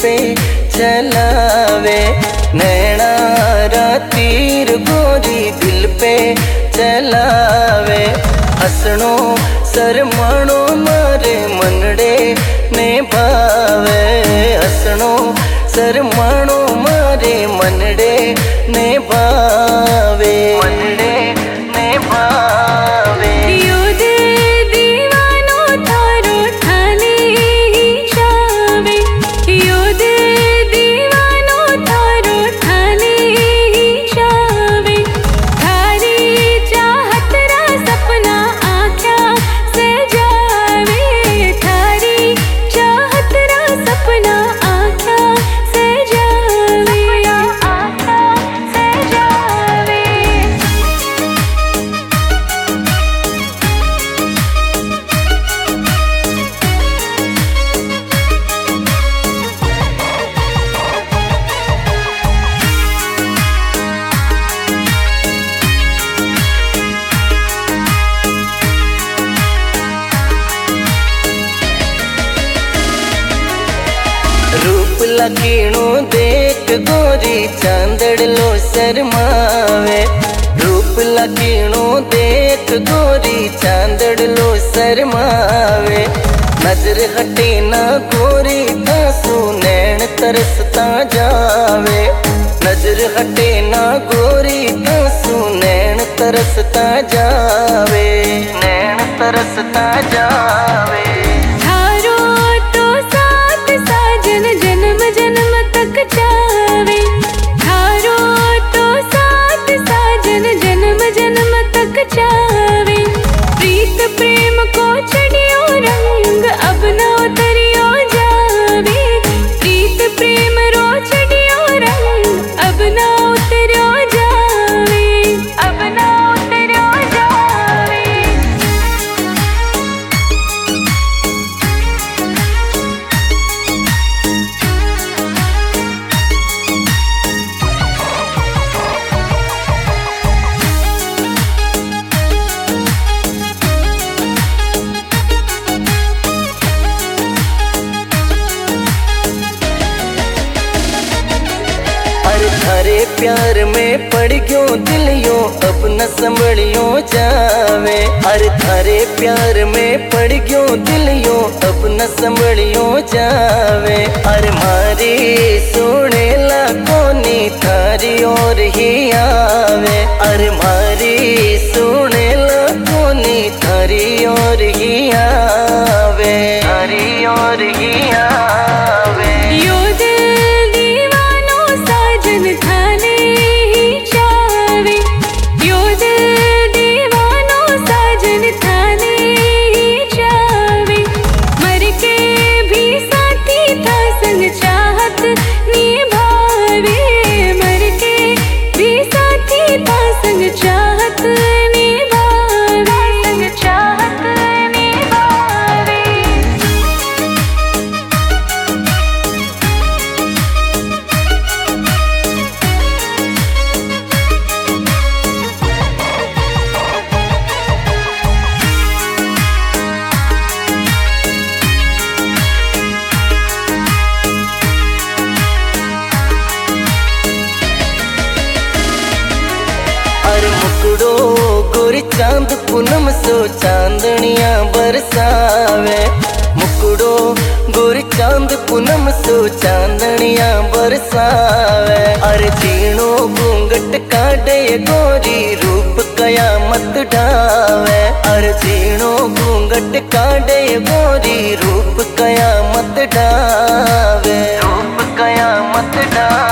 पे चलावे। नैना तीर गोरी दिल पे चलावे। हसणो शरमाणो मारे मनडे ने भावे। हसणो शरमाणो मारे मनडे ने भावे। मनडे ने भावे। रूप लकीणो देख गोरी चांदड़ लो शरमावे। रूप लकीणो देख गोरी चांदड़ लो शरमावे। नजर हटे ना गोरी तासू नैन तरसता जावे। नजर हटे ना गोरी तासू नैन तरसता जावे। नैन तरसता जावे। जन्म जन्म तक जावे। थारो तो साथ साजन जन्म जन्म तक जावे। प्रीत प्रेम को चढ़ियो रंग अब न उतरियो जावे। प्रीत प्रेम रो चढ़ियो रंग अब न उतरियो जावे। अब न उतरियो जावे। थारे प्यार में पड़ गयो दिलियो अब न संभलियो जावे। अरे थारे प्यार में पड़ गयो दिलियो अब न संभलियो जावे। अरे मारी सोने ला कोनी थारी और ही आवे। अरे मारी सोने ला कोनी थारी और ही आवे। थारी और ही आवे। थाने ही जावे। यो दिल दीवानो साजन थाने ही जावे। मर के भी साथी था संग चाहत निभावे। मर के भी साथी था संग चाहत निभावे। संग चाहत निभावे। मुकुड़ो गोरी चांद पूनम सो चांदनिया बरसावे। मुकुड़ो गोरी चांद पूनम सो चांदनिया बरसावे। अरे जीणो घूंघट काटे गोरी रूप कयामत ढावे। अरे जीणो घूंघट काटे गोरी रूप कयामत ढावे। रूप कयामत ढावे।